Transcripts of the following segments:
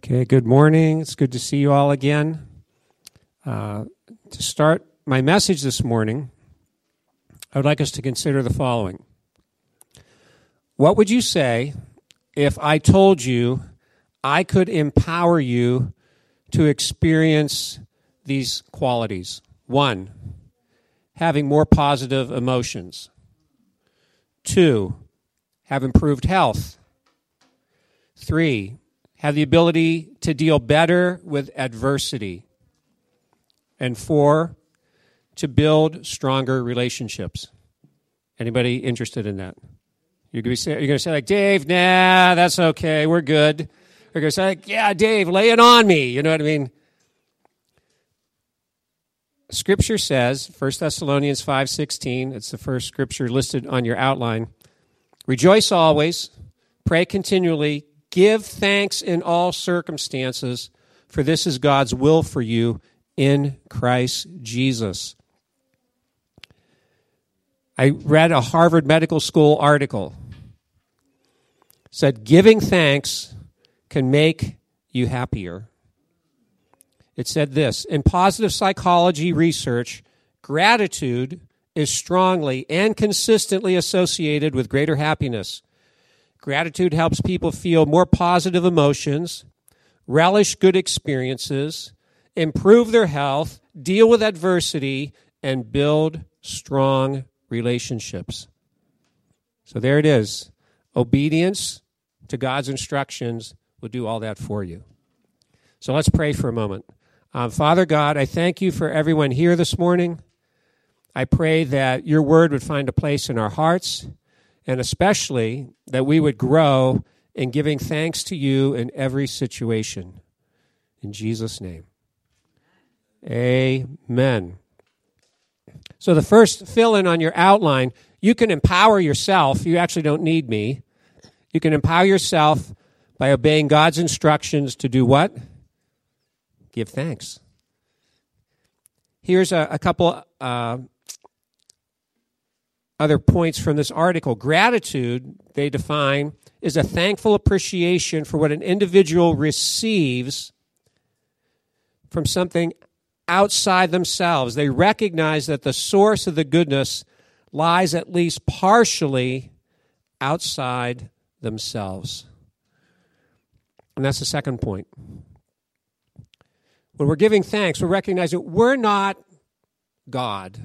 Okay, good morning. It's good to see you all again. To start my message this morning, I would like us to consider the following. What would you say if I told you I could empower you to experience these qualities? 1, having more positive emotions. 2, have improved health. 3, have the ability to deal better with adversity. And 4, to build stronger relationships. Anybody interested in that? You're going to say like, Dave, nah, that's okay, we're good. You're going to say like, yeah, Dave, lay it on me. You know what I mean? Scripture says, 1 Thessalonians 5:16, it's the first scripture listed on your outline, rejoice always, pray continually, give thanks in all circumstances, for this is God's will for you in Christ Jesus. I read a Harvard Medical School article. It said, giving thanks can make you happier. It said this, in positive psychology research, gratitude is strongly and consistently associated with greater happiness. Gratitude helps people feel more positive emotions, relish good experiences, improve their health, deal with adversity, and build strong relationships. So there it is. Obedience to God's instructions will do all that for you. So let's pray for a moment. Father God, I thank you for everyone here this morning. I pray that your word would find a place in our hearts, and especially that we would grow in giving thanks to you in every situation. In Jesus' name. Amen. So the first fill-in on your outline, you can empower yourself. You actually don't need me. You can empower yourself by obeying God's instructions to do what? Give thanks. Here's a couple other points from this article. Gratitude, they define, is a thankful appreciation for what an individual receives from something outside themselves. They recognize that the source of the goodness lies at least partially outside themselves. And that's the second point. When we're giving thanks, we're recognizing we're not God.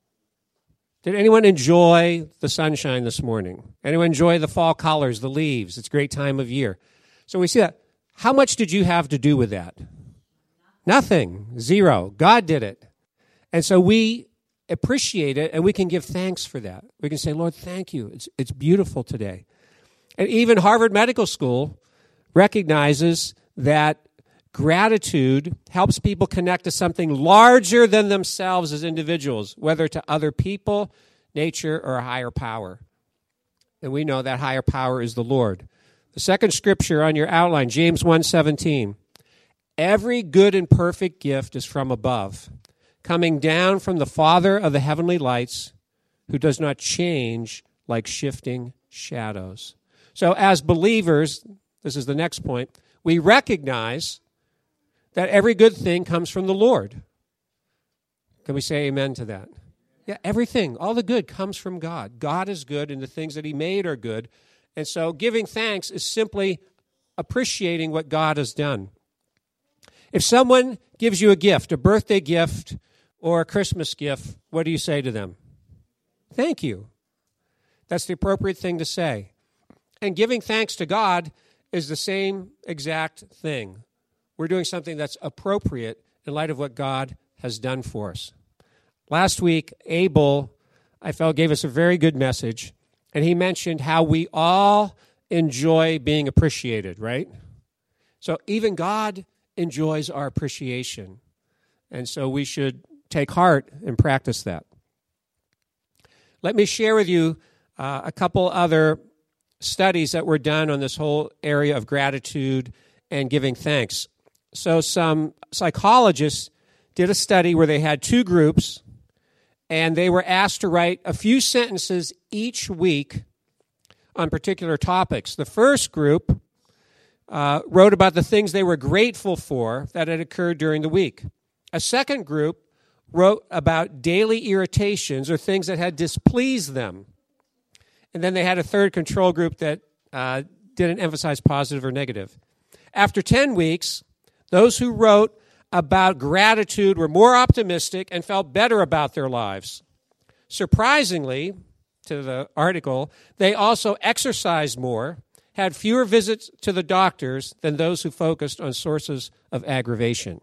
Did anyone enjoy the sunshine this morning? Anyone enjoy the fall colors, the leaves? It's a great time of year. So we see that. How much did you have to do with that? Nothing. 0. God did it. And so we appreciate it, and we can give thanks for that. We can say, Lord, thank you. It's beautiful today. And even Harvard Medical School recognizes that gratitude helps people connect to something larger than themselves as individuals, whether to other people, nature, or a higher power. And we know that higher power is the Lord. The second scripture on your outline, James 1:17. Every good and perfect gift is from above, coming down from the Father of the heavenly lights, who does not change like shifting shadows. So as believers, this is the next point, we recognize that every good thing comes from the Lord. Can we say amen to that? Yeah, everything, all the good comes from God. God is good, and the things that he made are good. And so giving thanks is simply appreciating what God has done. If someone gives you a gift, a birthday gift or a Christmas gift, what do you say to them? Thank you. That's the appropriate thing to say. And giving thanks to God is the same exact thing. We're doing something that's appropriate in light of what God has done for us. Last week, Abel, I felt, gave us a very good message, and he mentioned how we all enjoy being appreciated, right? So even God enjoys our appreciation, and so we should take heart and practice that. Let me share with you a couple other studies that were done on this whole area of gratitude and giving thanks. So some psychologists did a study where they had 2 groups, and they were asked to write a few sentences each week on particular topics. The first group wrote about the things they were grateful for that had occurred during the week. A second group wrote about daily irritations or things that had displeased them. And then they had a third control group that didn't emphasize positive or negative. After 10 weeks, those who wrote about gratitude were more optimistic and felt better about their lives. Surprisingly, to the article, they also exercised more, had fewer visits to the doctors than those who focused on sources of aggravation.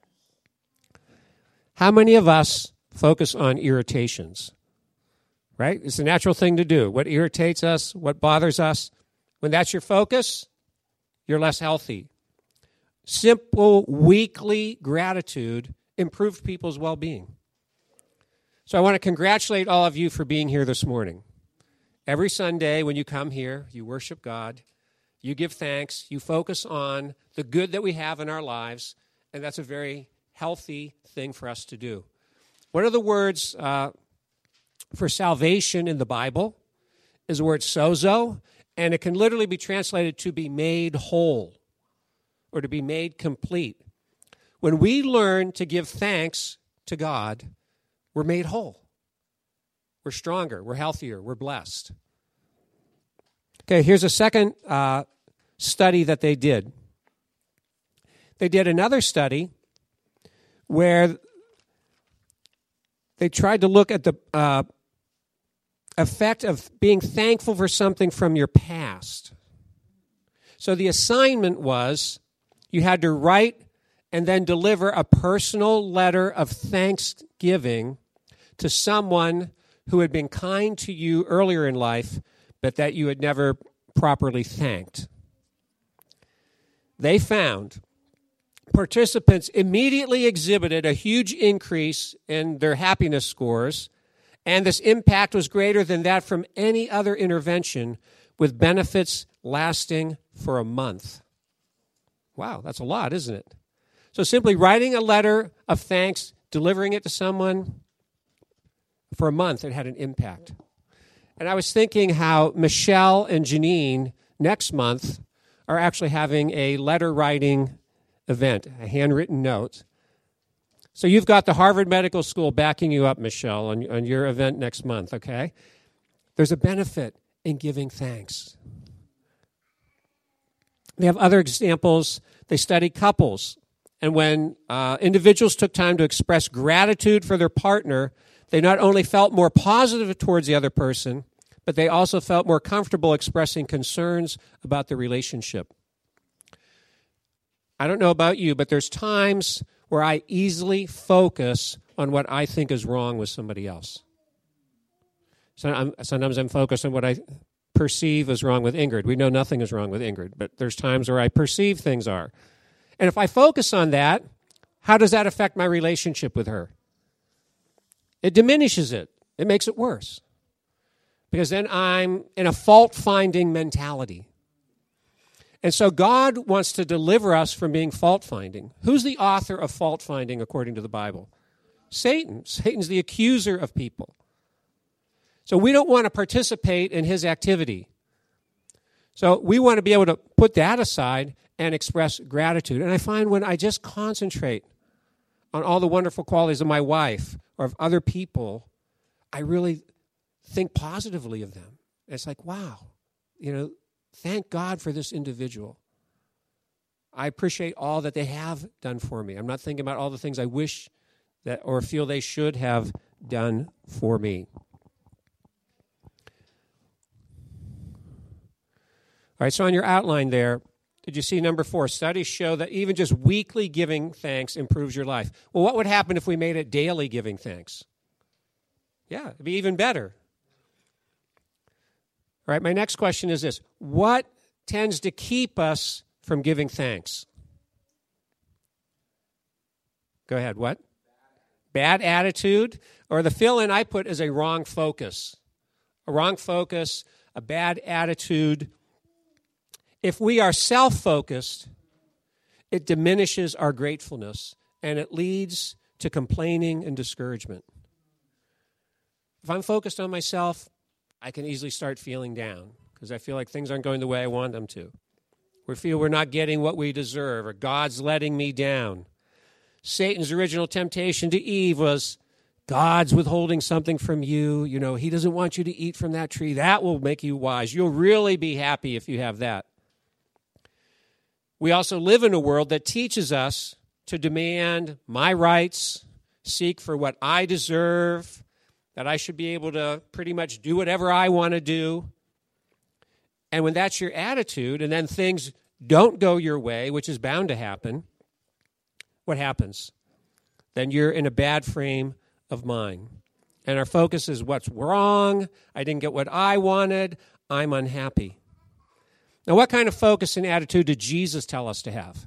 How many of us focus on irritations? Right? It's a natural thing to do. What irritates us, what bothers us, when that's your focus, you're less healthy. Simple weekly gratitude improves people's well-being. So I want to congratulate all of you for being here this morning. Every Sunday when you come here, you worship God, you give thanks, you focus on the good that we have in our lives, and that's a very healthy thing for us to do. One of the words for salvation in the Bible is the word sozo, and it can literally be translated to be made whole or to be made complete. When we learn to give thanks to God, we're made whole. We're stronger, we're healthier, we're blessed. Okay, here's a second study that they did. They did another study where they tried to look at the effect of being thankful for something from your past. So the assignment was you had to write and then deliver a personal letter of thanksgiving to someone who had been kind to you earlier in life, but that you had never properly thanked. They found participants immediately exhibited a huge increase in their happiness scores, and this impact was greater than that from any other intervention, with benefits lasting for a month. Wow, that's a lot, isn't it? So simply writing a letter of thanks, delivering it to someone, for a month, it had an impact. And I was thinking how Michelle and Janine next month are actually having a letter writing event, a handwritten note. So you've got the Harvard Medical School backing you up, Michelle, on your event next month, okay? There's a benefit in giving thanks. They have other examples. They studied couples. And when individuals took time to express gratitude for their partner, they not only felt more positive towards the other person, but they also felt more comfortable expressing concerns about the relationship. I don't know about you, but there's times where I easily focus on what I think is wrong with somebody else. Sometimes I'm focused on what I perceive is wrong with Ingrid. We know nothing is wrong with Ingrid, but there's times where I perceive things are. And if I focus on that, how does that affect my relationship with her? It diminishes it. It makes it worse. Because then I'm in a fault-finding mentality. And so God wants to deliver us from being fault-finding. Who's the author of fault-finding according to the Bible? Satan. Satan's the accuser of people. So we don't want to participate in his activity. So we want to be able to put that aside and express gratitude. And I find when I just concentrate on all the wonderful qualities of my wife or of other people, I really think positively of them. It's like, wow, thank God for this individual. I appreciate all that they have done for me. I'm not thinking about all the things I wish that or feel they should have done for me. All right, so on your outline there, did you see number 4? Studies show that even just weekly giving thanks improves your life. Well, what would happen if we made it daily giving thanks? Yeah, it'd be even better. All right, my next question is this. What tends to keep us from giving thanks? Go ahead, what? Bad attitude, or the fill-in I put is a wrong focus. A wrong focus, a bad attitude. If we are self-focused, it diminishes our gratefulness, and it leads to complaining and discouragement. If I'm focused on myself, I can easily start feeling down because I feel like things aren't going the way I want them to. We feel we're not getting what we deserve, or God's letting me down. Satan's original temptation to Eve was, God's withholding something from you. You know, he doesn't want you to eat from that tree. That will make you wise. You'll really be happy if you have that. We also live in a world that teaches us to demand my rights, seek for what I deserve, that I should be able to pretty much do whatever I want to do. And when that's your attitude, and then things don't go your way, which is bound to happen, what happens? Then you're in a bad frame of mind. And our focus is what's wrong, I didn't get what I wanted, I'm unhappy. Now, what kind of focus and attitude did Jesus tell us to have?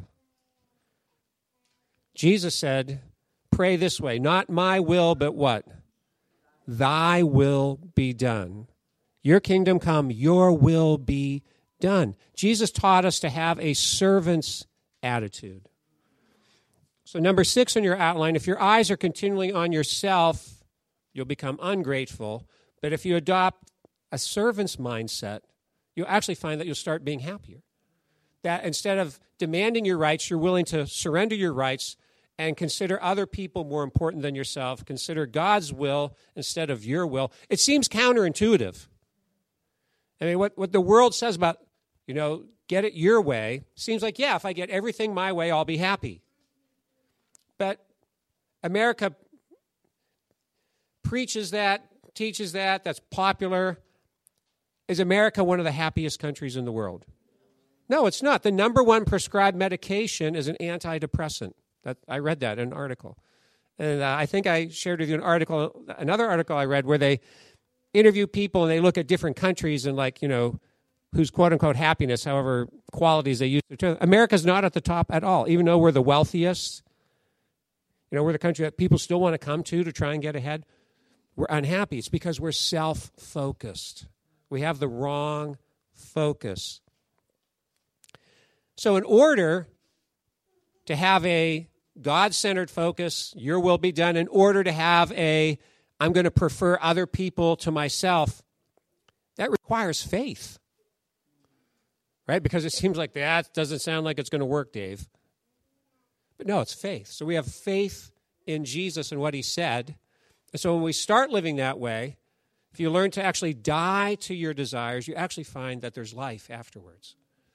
Jesus said, pray this way, not my will, but what? Thy will be done. Your kingdom come, your will be done. Jesus taught us to have a servant's attitude. So number 6 on your outline, if your eyes are continually on yourself, you'll become ungrateful. But if you adopt a servant's mindset, you'll actually find that you'll start being happier. That instead of demanding your rights, you're willing to surrender your rights and consider other people more important than yourself. Consider God's will instead of your will. It seems counterintuitive. I mean, what the world says about, get it your way, seems like, yeah, if I get everything my way, I'll be happy. But America preaches that, teaches that, that's popular. Is America one of the happiest countries in the world? No, it's not. The number one prescribed medication is an antidepressant. I read that in an article. And I think I shared with you another article I read where they interview people and they look at different countries and whose quote-unquote happiness, however qualities they use. America's not at the top at all, even though we're the wealthiest. We're the country that people still want to come to try and get ahead. We're unhappy. It's because we're self-focused. We have the wrong focus. So in order to have a God-centered focus, your will be done, in order to have I'm going to prefer other people to myself, that requires faith. Right? Because it seems like that doesn't sound like it's going to work, Dave. But no, it's faith. So we have faith in Jesus and what he said. And so when we start living that way, if you learn to actually die to your desires, you actually find that there's life afterwards.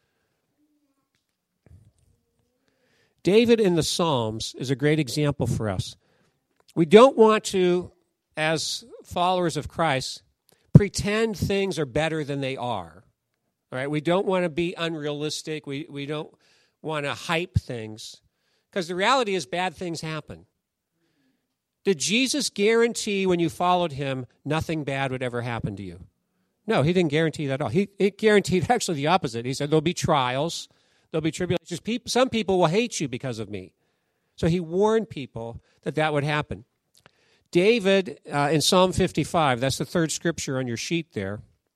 David in the Psalms is a great example for us. We don't want to, as followers of Christ, pretend things are better than they are. All right? We don't want to be unrealistic. We don't want to hype things. Because the reality is bad things happen. Did Jesus guarantee when you followed him nothing bad would ever happen to you? No, he didn't guarantee that at all. He guaranteed actually the opposite. He said there'll be trials, there'll be tribulations. Some people will hate you because of me. So he warned people that would happen. David, in Psalm 55, that's the third scripture on your sheet there,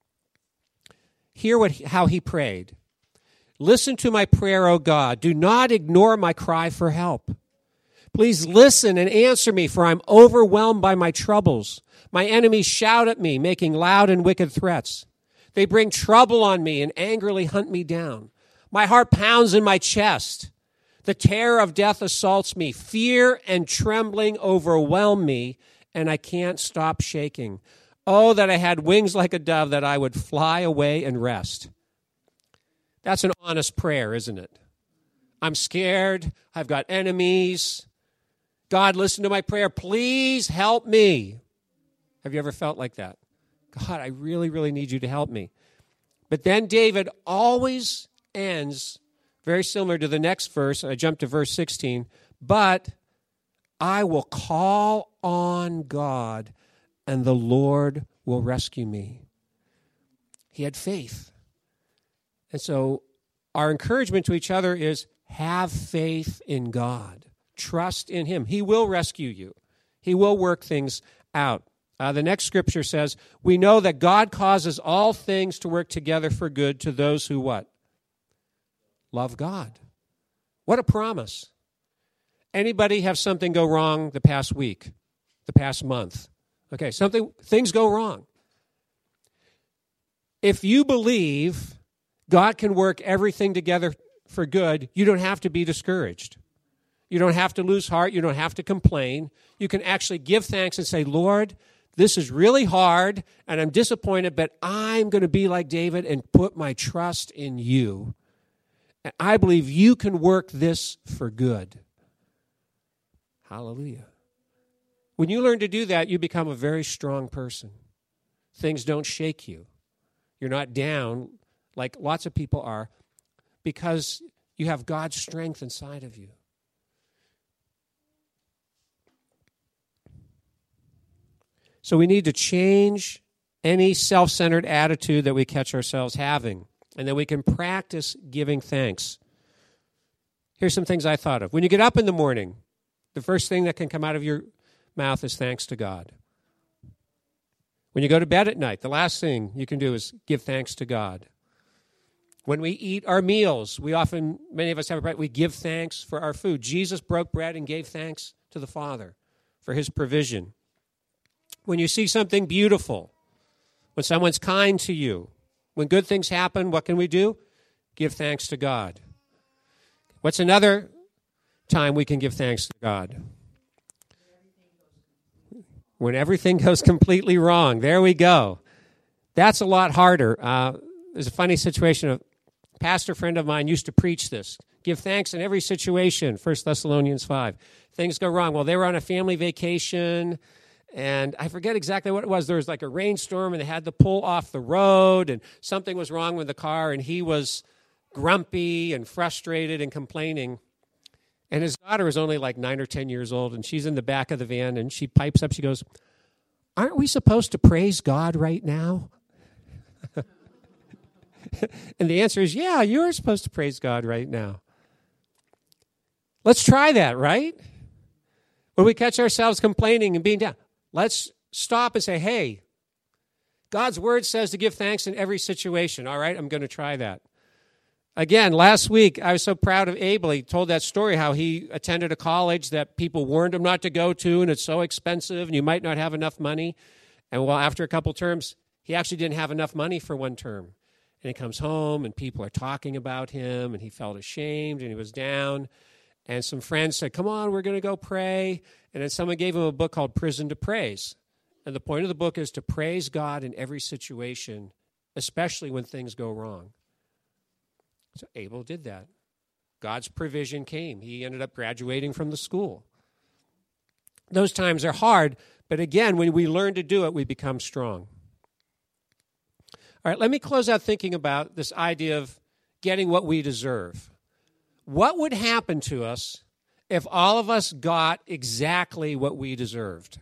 hear how he prayed. Listen to my prayer, O God. Do not ignore my cry for help. Please listen and answer me, for I'm overwhelmed by my troubles. My enemies shout at me, making loud and wicked threats. They bring trouble on me and angrily hunt me down. My heart pounds in my chest. The terror of death assaults me. Fear and trembling overwhelm me, and I can't stop shaking. Oh, that I had wings like a dove, that I would fly away and rest. That's an honest prayer, isn't it? I'm scared. I've got enemies. God, listen to my prayer. Please help me. Have you ever felt like that? God, I really, really need you to help me. But then David always ends very similar to the next verse. I jumped to verse 16. But I will call on God, and the Lord will rescue me. He had faith. And so our encouragement to each other is have faith in God. Trust in him. He will rescue you. He will work things out. The next scripture says, we know that God causes all things to work together for good to those who what? Love God. What a promise. Anybody have something go wrong the past week, the past month? Okay, things go wrong. If you believe God can work everything together for good. You don't have to be discouraged. You don't have to lose heart. You don't have to complain. You can actually give thanks and say, Lord, this is really hard, and I'm disappointed, but I'm going to be like David and put my trust in you. And I believe you can work this for good. Hallelujah. When you learn to do that, you become a very strong person. Things don't shake you. You're not down like lots of people are because you have God's strength inside of you. So we need to change any self-centered attitude that we catch ourselves having, and then we can practice giving thanks. Here's some things I thought of. When you get up in the morning, the first thing that can come out of your mouth is thanks to God. When you go to bed at night, the last thing you can do is give thanks to God. When we eat our meals, many of us have we give thanks for our food. Jesus broke bread and gave thanks to the Father for his provision. When you see something beautiful, when someone's kind to you, when good things happen, what can we do? Give thanks to God. What's another time we can give thanks to God? When everything goes completely wrong. There we go. That's a lot harder. There's a funny situation. A pastor friend of mine used to preach this. Give thanks in every situation, 1 Thessalonians 5. Things go wrong. Well, they were on a family vacation, and I forget exactly what it was. There was like a rainstorm, and they had to pull off the road, and something was wrong with the car, and he was grumpy and frustrated and complaining. And his daughter was only like 9 or 10 years old, and she's in the back of the van, and she pipes up. She goes, "Aren't we supposed to praise God right now?" And the answer is, yeah, you're supposed to praise God right now. Let's try that, right? When we catch ourselves complaining and being down, let's stop and say, hey, God's word says to give thanks in every situation. All right, I'm going to try that. Again, last week, I was so proud of Abel. He told that story how he attended a college that people warned him not to go to, and it's so expensive, and you might not have enough money. And well, after a couple terms, he actually didn't have enough money for one term. And he comes home, and people are talking about him, and he felt ashamed, and he was down. And some friends said, come on, we're going to go pray. And then someone gave him a book called Prison to Praise. And the point of the book is to praise God in every situation, especially when things go wrong. So Abel did that. God's provision came. He ended up graduating from the school. Those times are hard, but again, when we learn to do it, we become strong. All right, let me close out thinking about this idea of getting what we deserve. What would happen to us if all of us got exactly what we deserved?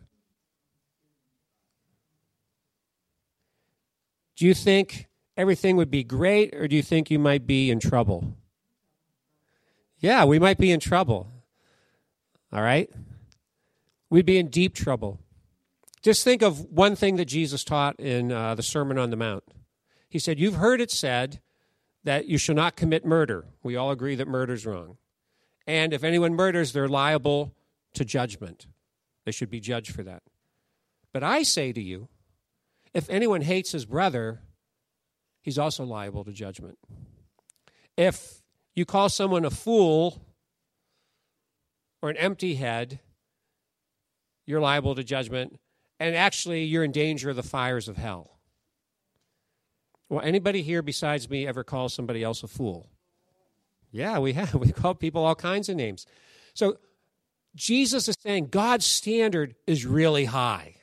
Do you think everything would be great, or do you think you might be in trouble? Yeah, we might be in trouble. All right? We'd be in deep trouble. Just think of one thing that Jesus taught in the Sermon on the Mount. He said, you've heard it said that you shall not commit murder. We all agree that murder's wrong. And if anyone murders, they're liable to judgment. They should be judged for that. But I say to you, if anyone hates his brother, he's also liable to judgment. If you call someone a fool or an empty head, you're liable to judgment. And actually, you're in danger of the fires of hell. Well, anybody here besides me ever call somebody else a fool? Yeah, we have. We call people all kinds of names. So Jesus is saying God's standard is really high.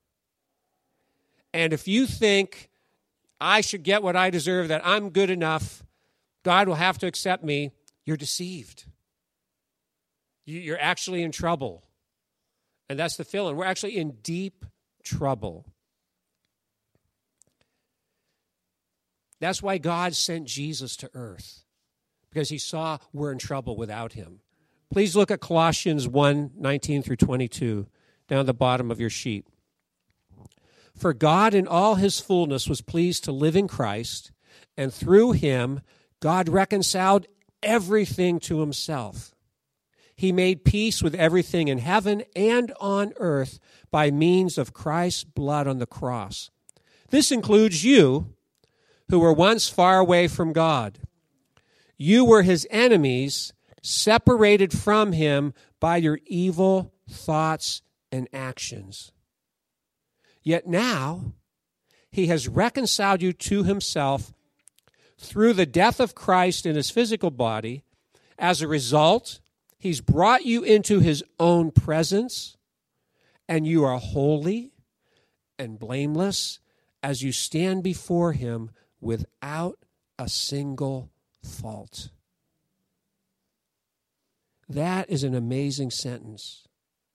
And if you think I should get what I deserve, that I'm good enough, God will have to accept me, you're deceived. You're actually in trouble. And that's the feeling. We're actually in deep trouble. That's why God sent Jesus to earth, because he saw we're in trouble without him. Please look at Colossians 1:19 through 22, down at the bottom of your sheet. For God in all his fullness was pleased to live in Christ, and through him God reconciled everything to himself. He made peace with everything in heaven and on earth by means of Christ's blood on the cross. This includes you, who were once far away from God. You were his enemies, separated from him by your evil thoughts and actions. Yet now he has reconciled you to himself through the death of Christ in his physical body. As a result, he's brought you into his own presence, and you are holy and blameless as you stand before him without a single fault. That is an amazing sentence.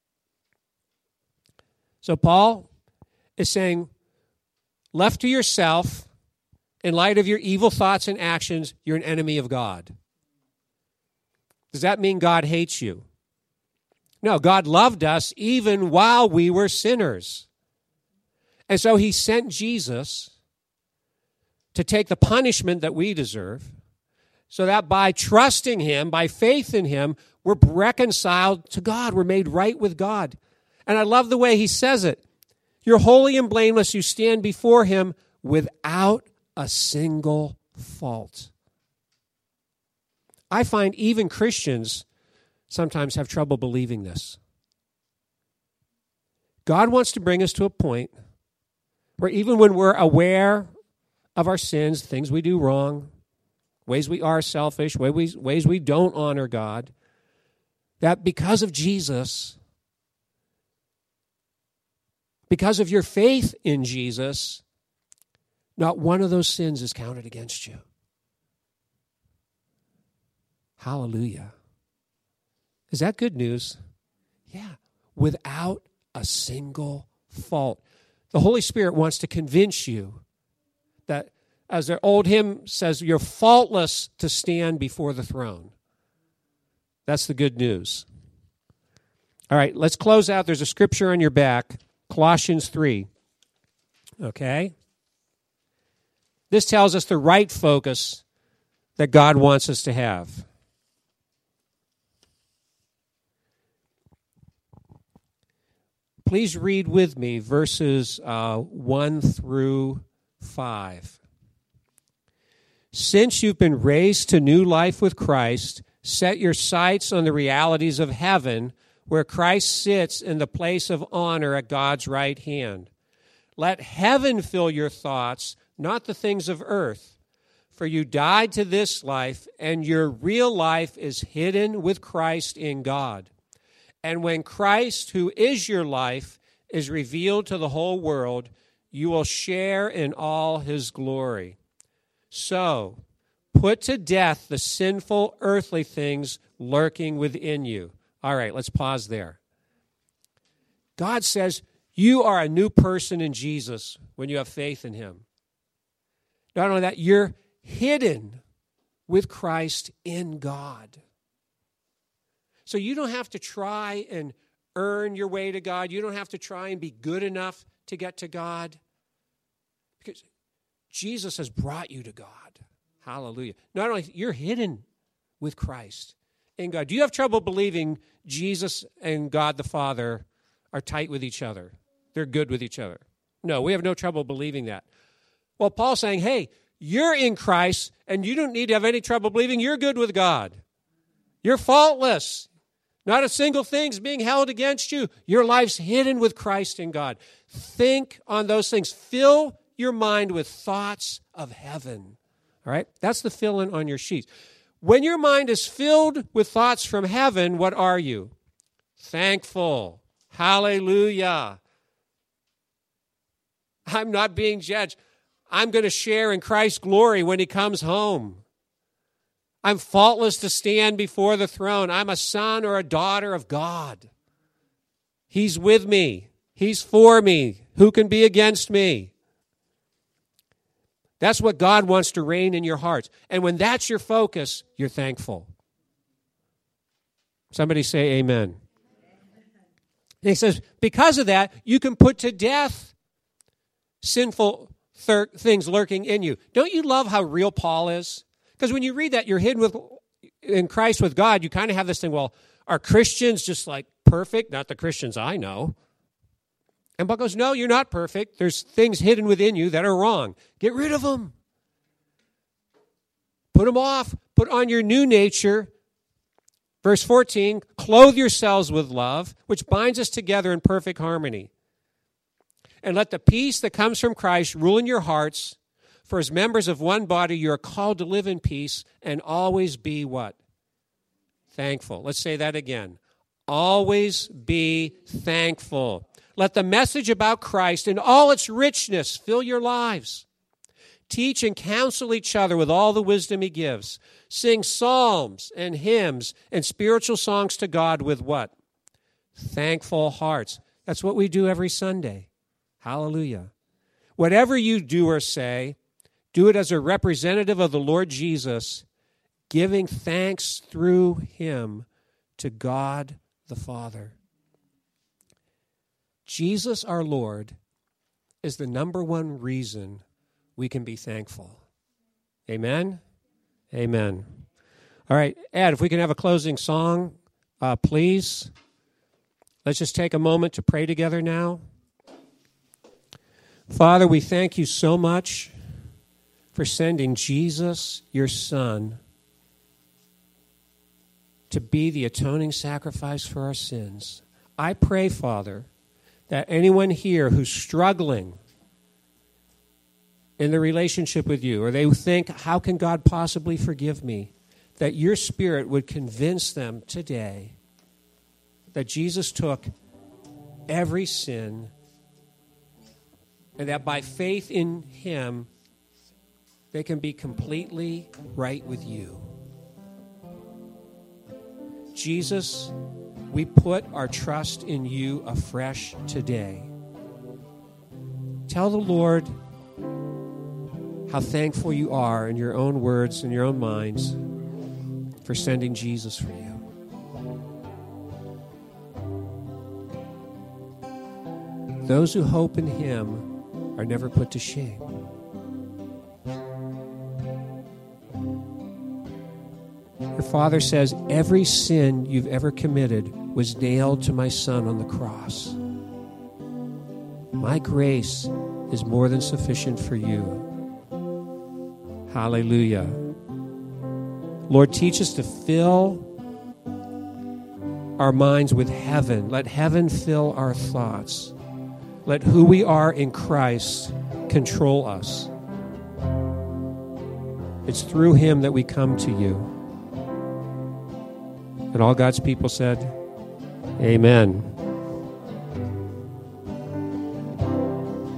So Paul is saying, left to yourself, in light of your evil thoughts and actions, you're an enemy of God. Does that mean God hates you? No, God loved us even while we were sinners. And so he sent Jesus to take the punishment that we deserve, so that by trusting him, by faith in him, we're reconciled to God. We're made right with God. And I love the way he says it. You're holy and blameless. You stand before him without a single fault. I find even Christians sometimes have trouble believing this. God wants to bring us to a point where even when we're aware of our sins, things we do wrong, ways we are selfish, ways we don't honor God, that because of Jesus, because of your faith in Jesus, not one of those sins is counted against you. Hallelujah. Is that good news? Yeah. Without a single fault. The Holy Spirit wants to convince you that, as their old hymn says, you're faultless to stand before the throne. That's the good news. All right, let's close out. There's a scripture on your back, Colossians 3. Okay? This tells us the right focus that God wants us to have. Please read with me verses 1 through 5. Since you've been raised to new life with Christ, set your sights on the realities of heaven, where Christ sits in the place of honor at God's right hand. Let heaven fill your thoughts, not the things of earth. For you died to this life, and your real life is hidden with Christ in God. And when Christ, who is your life, is revealed to the whole world, you will share in all his glory. So, put to death the sinful earthly things lurking within you. All right, let's pause there. God says you are a new person in Jesus when you have faith in him. Not only that, you're hidden with Christ in God. So you don't have to try and earn your way to God. You don't have to try and be good enough to get to God. Because Jesus has brought you to God. Hallelujah. Not only you're hidden with Christ in God. Do you have trouble believing Jesus and God the Father are tight with each other? They're good with each other? No, we have no trouble believing that. Well, Paul's saying, hey, you're in Christ, and you don't need to have any trouble believing you're good with God. You're faultless. Not a single thing's being held against you. Your life's hidden with Christ in God. Think on those things. Fill your mind with thoughts of heaven. All right? That's the fill-in on your sheet. When your mind is filled with thoughts from heaven, what are you? Thankful. Hallelujah. I'm not being judged. I'm going to share in Christ's glory when he comes home. I'm faultless to stand before the throne. I'm a son or a daughter of God. He's with me. He's for me. Who can be against me? That's what God wants to reign in your hearts. And when that's your focus, you're thankful. Somebody say amen. And he says, because of that, you can put to death sinful things lurking in you. Don't you love how real Paul is? Because when you read that, you're hidden in Christ with God, you kind of have this thing, well, are Christians just like perfect? Not the Christians I know. And Paul goes, no, you're not perfect. There's things hidden within you that are wrong. Get rid of them. Put them off. Put on your new nature. Verse 14, clothe yourselves with love, which binds us together in perfect harmony. And let the peace that comes from Christ rule in your hearts. For as members of one body, you are called to live in peace and always be what? Thankful. Let's say that again. Always be thankful. Let the message about Christ in all its richness fill your lives. Teach and counsel each other with all the wisdom he gives. Sing psalms and hymns and spiritual songs to God with what? Thankful hearts. That's what we do every Sunday. Hallelujah. Whatever you do or say, do it as a representative of the Lord Jesus, giving thanks through him to God the Father. Jesus, our Lord, is the number one reason we can be thankful. Amen? Amen. All right, Ed, if we can have a closing song, please. Let's just take a moment to pray together now. Father, we thank you so much for sending Jesus, your Son, to be the atoning sacrifice for our sins. I pray, Father, that anyone here who's struggling in the relationship with you, or they think, how can God possibly forgive me? That your Spirit would convince them today that Jesus took every sin and that by faith in him, they can be completely right with you. Jesus, we put our trust in you afresh today. Tell the Lord how thankful you are in your own words and your own minds for sending Jesus for you. Those who hope in him are never put to shame. Your Father says, every sin you've ever committed was nailed to my Son on the cross. My grace is more than sufficient for you. Hallelujah. Lord, teach us to fill our minds with heaven. Let heaven fill our thoughts. Let who we are in Christ control us. It's through him that we come to you. And all God's people said, amen.